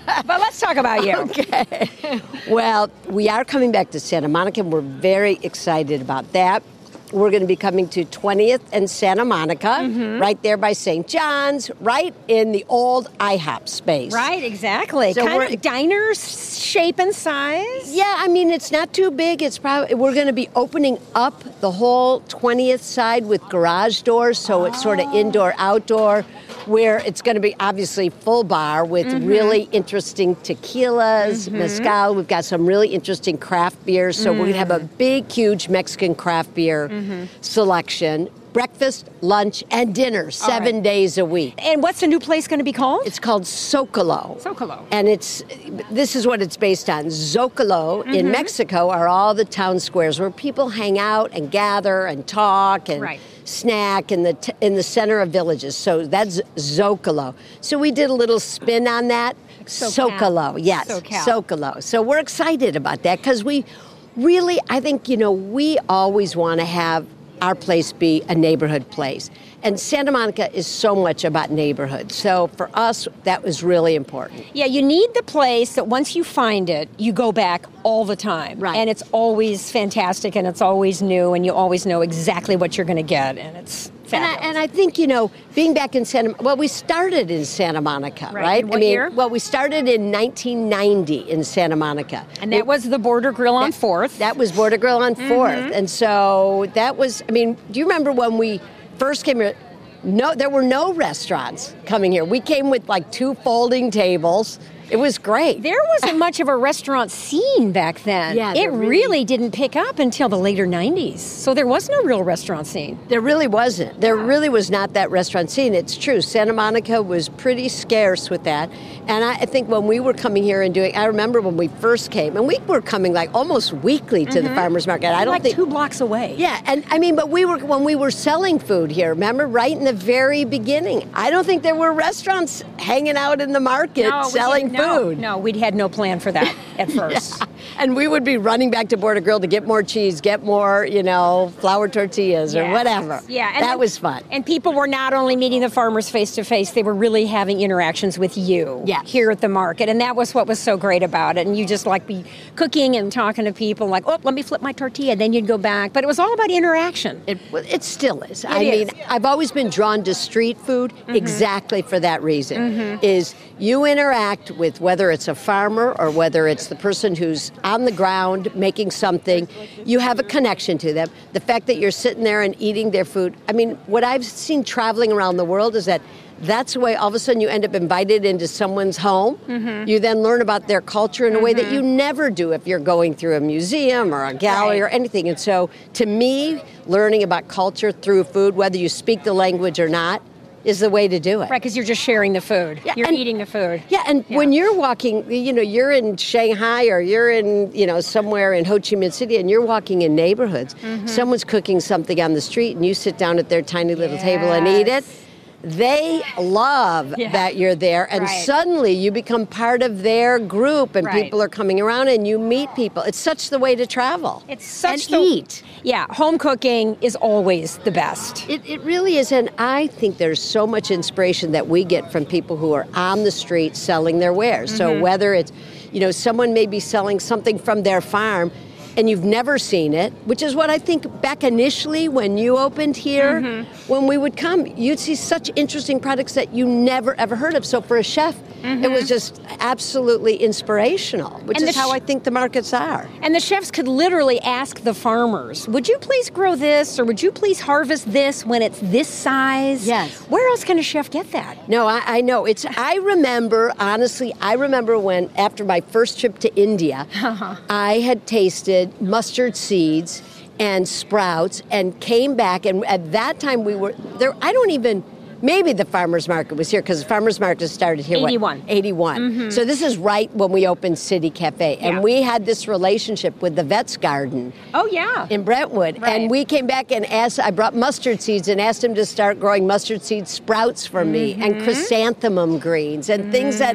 But let's talk about you. Okay. Well, we are coming back to Santa Monica, and we're very excited about that. We're going to be coming to twentieth and Santa Monica, mm-hmm. right there by Saint John's, right in the old IHOP space. Right, exactly. So kind we're, of diner shape and size. Yeah, I mean, it's not too big. It's probably we're going to be opening up the whole twentieth side with garage doors, so oh. it's sort of indoor, outdoor, where it's going to be obviously full bar with mm-hmm. really interesting tequilas, mm-hmm. mezcal. We've got some really interesting craft beers, so mm. we're going to have a big, huge Mexican craft beer mm-hmm. selection. Breakfast, lunch, and dinner, seven right. days a week. And what's the new place going to be called? It's called Zocalo. Zocalo. And it's this is what it's based on. Zocalo mm-hmm. in Mexico are all the town squares where people hang out and gather and talk and right. snack in the t- in the center of villages. So that's Zocalo. So we did a little spin on that. SoCal. Zocalo, yes. SoCal. Zocalo. So we're excited about that because we really, I think, you know, we always want to have our place be a neighborhood place. And Santa Monica is so much about neighborhood. So for us, that was really important. Yeah, you need the place that once you find it, you go back all the time. Right. And it's always fantastic and it's always new and you always know exactly what you're going to get. And it's and I, and I think, you know, being back in Santa, well, we started in Santa Monica, right? right? What I mean, year? Well, we started in nineteen ninety in Santa Monica. And that it, was the Border Grill on fourth. That was Border Grill on fourth. Mm-hmm. And so that was, I mean, do you remember when we first came here? No, there were no restaurants coming here. We came with like two folding tables. It was great. There wasn't much of a restaurant scene back then. Yeah, it really, really didn't pick up until the later nineties. So there was no real restaurant scene. There really wasn't. There really was not that restaurant scene. It's true. Santa Monica was pretty scarce with that. And I think when we were coming here and doing, I remember when we first came, and we were coming like almost weekly to mm-hmm. the farmers market. I don't like think two blocks away. Yeah, and I mean, but we were when we were selling food here. Remember, right in the very beginning, I don't think there were restaurants hanging out in the market no, selling no, food. No, we had no plan for that at first. Yeah. And we would be running back to Border Grill to get more cheese, get more, you know, flour tortillas or yeah. whatever. Yeah, and that then, was fun. And people were not only meeting the farmers face to face; they were really having interactions with you yes. here at the market, and that was what was so great about it. And you just like be cooking and talking to people, like, oh, let me flip my tortilla. Then you'd go back, but it was all about interaction. It it still is. It I is. mean, I've always been drawn to street food mm-hmm. exactly for that reason. Mm-hmm. Is you interact with whether it's a farmer or whether it's the person who's on the ground making something, you have a connection to them. The fact that you're sitting there and eating their food. I mean, what I've seen traveling around the world is that that's the way all of a sudden you end up invited into someone's home. Mm-hmm. You then learn about their culture in a mm-hmm. way that you never do if you're going through a museum or a gallery right. or anything. And so to me, learning about culture through food, whether you speak the language or not, is the way to do it. Right, because you're just sharing the food. Yeah, you're and, eating the food. Yeah, and yeah. when you're walking, you know, you're in Shanghai or you're in, you know, somewhere in Ho Chi Minh City and you're walking in neighborhoods, mm-hmm. someone's cooking something on the street and you sit down at their tiny little yes. table and eat it. They love yeah. that you're there, and right. suddenly you become part of their group, and right. people are coming around, and you meet people. It's such the way to travel. It's such and the eat. Yeah, home cooking is always the best. It it really is, and I think there's so much inspiration that we get from people who are on the street selling their wares. Mm-hmm. So whether it's, you know, someone may be selling something from their farm, and you've never seen it, which is what I think back initially when you opened here, mm-hmm. when we would come, you'd see such interesting products that you never ever heard of. So for a chef, mm-hmm. it was just absolutely inspirational, which and is how sh- I think the markets are. And the chefs could literally ask the farmers, would you please grow this, or would you please harvest this when it's this size? Yes. Where else can a chef get that? No, I, I know. It's. I remember, honestly, I remember when, after my first trip to India, uh-huh. I had tasted mustard seeds and sprouts and came back, and at that time we were there. I don't even maybe the farmers market was here because the farmers market started here eighty-one what, eighty-one Mm-hmm. So this is right when we opened City Cafe, and yeah. we had this relationship with the Vets Garden oh yeah in Brentwood, right. and we came back and asked I brought mustard seeds and asked him to start growing mustard seed sprouts for mm-hmm. me and chrysanthemum greens and mm. things that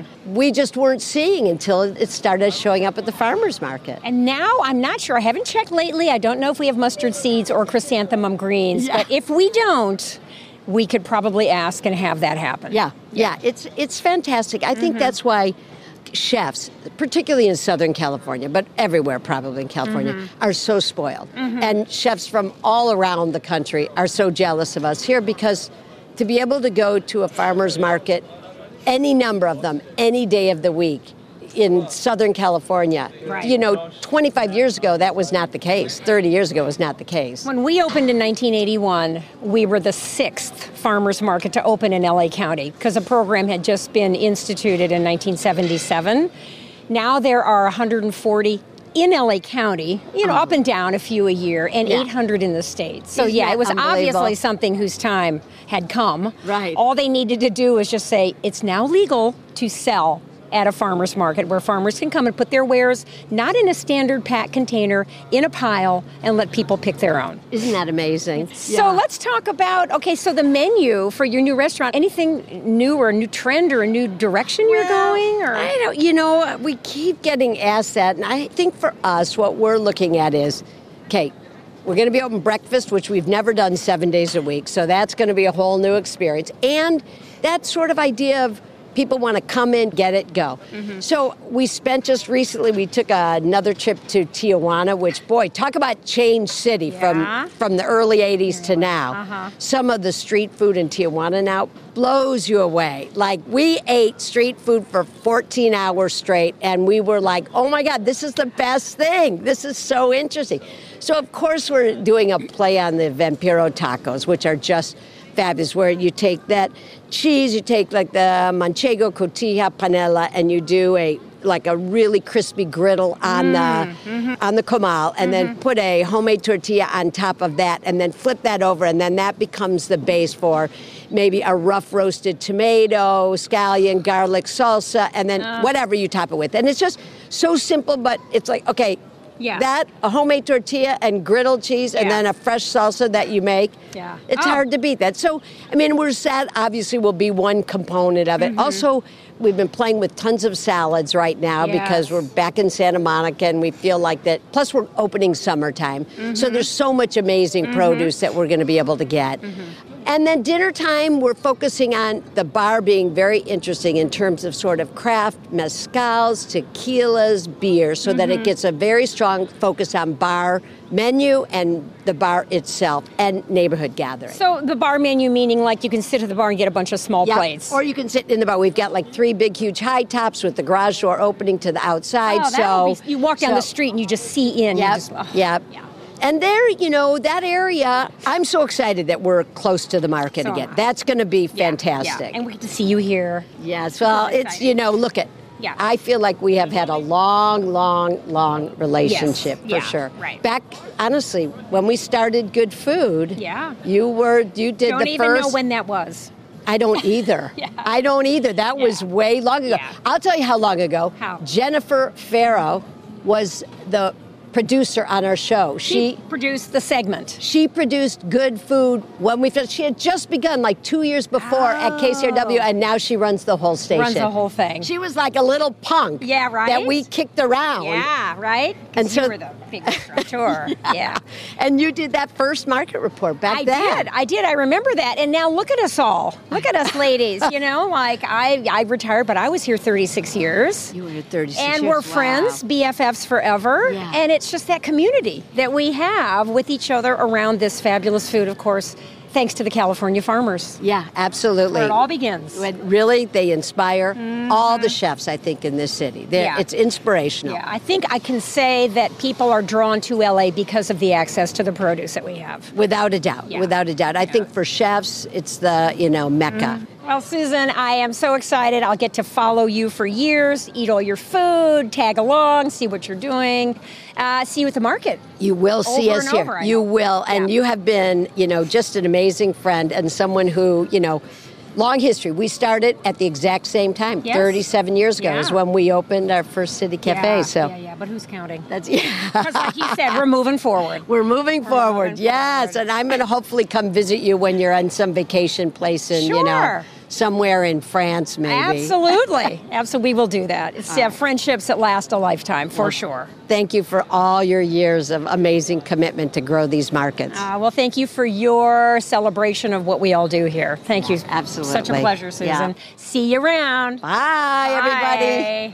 we just weren't seeing until it started showing up at the farmers market. And now, I'm not sure, I haven't checked lately, I don't know if we have mustard seeds or chrysanthemum greens, yeah. but if we don't, we could probably ask and have that happen. Yeah, yeah, it's it's fantastic. I think mm-hmm. that's why chefs, particularly in Southern California, but everywhere probably in California, mm-hmm. are so spoiled. Mm-hmm. And chefs from all around the country are so jealous of us here because to be able to go to a farmer's market, any number of them, any day of the week, in Southern California. Right. You know, twenty-five years ago, that was not the case. thirty years ago, it was not the case. When we opened in nineteen eighty-one, we were the sixth farmers market to open in L A County because the program had just been instituted in nineteen seventy-seven. Now there are one hundred forty in L A County, you know, um, up and down a few a year, and yeah. eight hundred in the state. So, Isn't yeah, it was obviously something whose time had come. Right. All they needed to do was just say, it's now legal to sell at a farmer's market where farmers can come and put their wares not in a standard pack container, in a pile, and let people pick their own. Isn't that amazing? So yeah. let's talk about, okay, so the menu for your new restaurant, anything new or a new trend or a new direction well, you're going? Or? I don't, you know, we keep getting asked that, and I think for us, what we're looking at is, okay, we're going to be open breakfast, which we've never done seven days a week, so that's going to be a whole new experience. And that sort of idea of people want to come in, get it, go. Mm-hmm. So we spent just recently, we took another trip to Tijuana, which, boy, talk about change city yeah. from, from the early eighties yeah. to now. Uh-huh. Some of the street food in Tijuana now blows you away. Like, we ate street food for fourteen hours straight, and we were like, oh, my God, this is the best thing. This is so interesting. So, of course, we're doing a play on the Vampiro tacos, which are just fabulous, where you take that cheese, you take like the manchego, cotija, panela, and you do a like a really crispy griddle on mm, the mm-hmm. on the comal, and mm-hmm. then put a homemade tortilla on top of that, and then flip that over, and then that becomes the base for maybe a rough roasted tomato, scallion, garlic salsa, and then uh. whatever you top it with. And it's just so simple, but it's like, okay, yeah. that, a homemade tortilla and griddled cheese, yeah. and then a fresh salsa that you make. Yeah. It's oh. hard to beat that. So, I mean, we're sad, obviously, will be one component of it. Mm-hmm. Also, we've been playing with tons of salads right now yes. because we're back in Santa Monica and we feel like that. Plus, we're opening summertime. Mm-hmm. So there's so much amazing mm-hmm. produce that we're going to be able to get. Mm-hmm. And then dinner time, we're focusing on the bar being very interesting in terms of sort of craft mezcals, tequilas, beer, so mm-hmm. that it gets a very strong focus on bar menu and the bar itself and neighborhood gathering. So the bar menu meaning like you can sit at the bar and get a bunch of small yep. plates. Or you can sit in the bar. We've got like three big, huge high tops with the garage door opening to the outside. Oh, so be, you walk down so, the street and you just see in. Yep, just, oh, yep. Yeah. And there, you know, that area, I'm so excited that we're close to the market so again. That's going to be fantastic. Yeah, yeah. And we get to see you here. Yes, well, it's, you know, look at, yeah. I feel like we have had a long, long, long relationship yes. for yeah, sure. Right. Back, honestly, when we started Good Food, yeah. you were, you did don't the first. Don't even know when that was. I don't either. yeah. I don't either. That yeah. was way long ago. Yeah. I'll tell you how long ago. How? Jennifer Farrow was the producer on our show. She, she produced the segment. She produced Good Food when we finished. She had just begun like two years before oh. at K C R W, and now she runs the whole station. Runs the whole thing. She was like a little punk. Yeah, right. That we kicked around. Yeah, right. And you so were the big restaurateur. yeah. yeah. And you did that first market report back I then. I did. I did. I remember that. And now look at us all. Look at us, ladies. You know, like I, I retired, but I was here thirty-six years. You were here thirty-six and years. And we're wow. friends, B F Fs forever. Yeah. And it's just that community that we have with each other around this fabulous food, of course, thanks to the California farmers. Yeah, absolutely. Where it all begins. Really, they inspire mm-hmm. all the chefs, I think, in this city. Yeah. It's inspirational. Yeah, I think I can say that people are drawn to L A because of the access to the produce that we have. Without a doubt, yeah. without a doubt. I yeah. think for chefs, it's the, you know, mecca. Mm-hmm. Well, Susan, I am so excited. I'll get to follow you for years, eat all your food, tag along, see what you're doing, uh, see you at the market. You will see over us and here. Over, you will. And yeah. you have been, you know, just an amazing friend and someone who, you know, long history. We started at the exact same time. Yes. thirty-seven years ago yeah. is when we opened our first City Cafe. Yeah, so yeah, yeah. But who's counting? That's yeah. Because like you said, we're moving forward. We're moving we're forward. Moving yes, forward. And I'm going to hopefully come visit you when you're on some vacation place in, sure. you know, somewhere in France, maybe. Absolutely. Absolutely. We will do that. It's uh, friendships that last a lifetime, for well, sure. Thank you for all your years of amazing commitment to grow these markets. Uh, well, thank you for your celebration of what we all do here. Thank you. Absolutely. Such a pleasure, Susan. Yeah. See you around. Bye, Bye. everybody.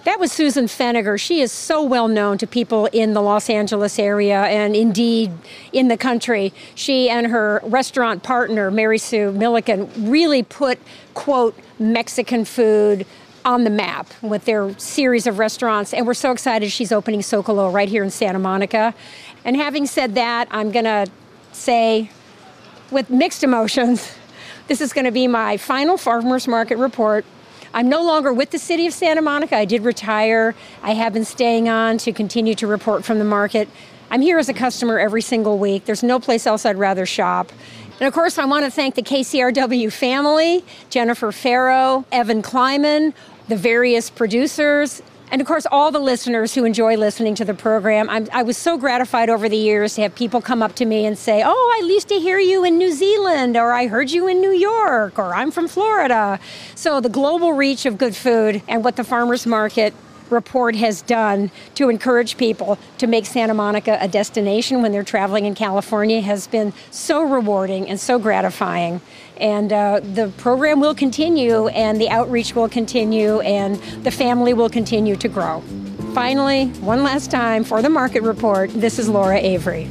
That was Susan Feniger. She is so well known to people in the Los Angeles area and indeed in the country. She and her restaurant partner, Mary Sue Milliken, really put, quote, Mexican food on the map with their series of restaurants. And we're so excited she's opening Socolo right here in Santa Monica. And having said that, I'm going to say with mixed emotions, this is going to be my final farmers market report. I'm no longer with the city of Santa Monica. I did retire. I have been staying on to continue to report from the market. I'm here as a customer every single week. There's no place else I'd rather shop. And of course, I want to thank the K C R W family, Jennifer Farrow, Evan Kleiman, the various producers, and of course, all the listeners who enjoy listening to the program. I'm, I was so gratified over the years to have people come up to me and say, oh, I used to hear you in New Zealand, or I heard you in New York, or I'm from Florida. So the global reach of good food and what the Farmers Market Report has done to encourage people to make Santa Monica a destination when they're traveling in California has been so rewarding and so gratifying. And uh, the program will continue, and the outreach will continue, and the family will continue to grow. Finally, one last time for the Market Report, this is Laura Avery.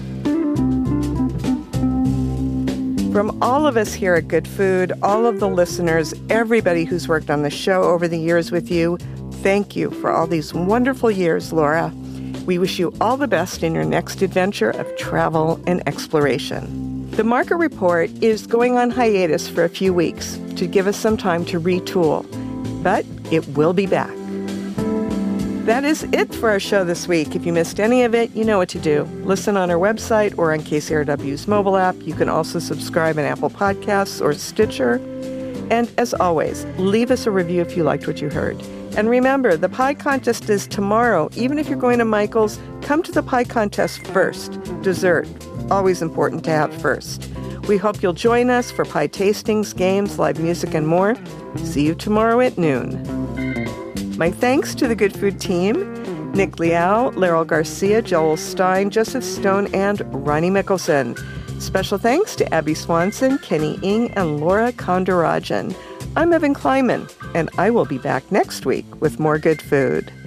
From all of us here at Good Food, all of the listeners, everybody who's worked on the show over the years with you, thank you for all these wonderful years, Laura. We wish you all the best in your next adventure of travel and exploration. The Market Report is going on hiatus for a few weeks to give us some time to retool, but it will be back. That is it for our show this week. If you missed any of it, you know what to do. Listen on our website or on K C R W's mobile app. You can also subscribe in Apple Podcasts or Stitcher. And as always, leave us a review if you liked what you heard. And remember, the pie contest is tomorrow. Even if you're going to Michael's, come to the pie contest first. Dessert, always important to have first. We hope you'll join us for pie tastings, games, live music, and more. See you tomorrow at noon. My thanks to the Good Food team, Nick Liao, Laryl Garcia, Joel Stein, Joseph Stone, and Ronnie Mickelson. Special thanks to Abby Swanson, Kenny Ng, and Laura Kondarajan. I'm Evan Kleiman, and I will be back next week with more good food.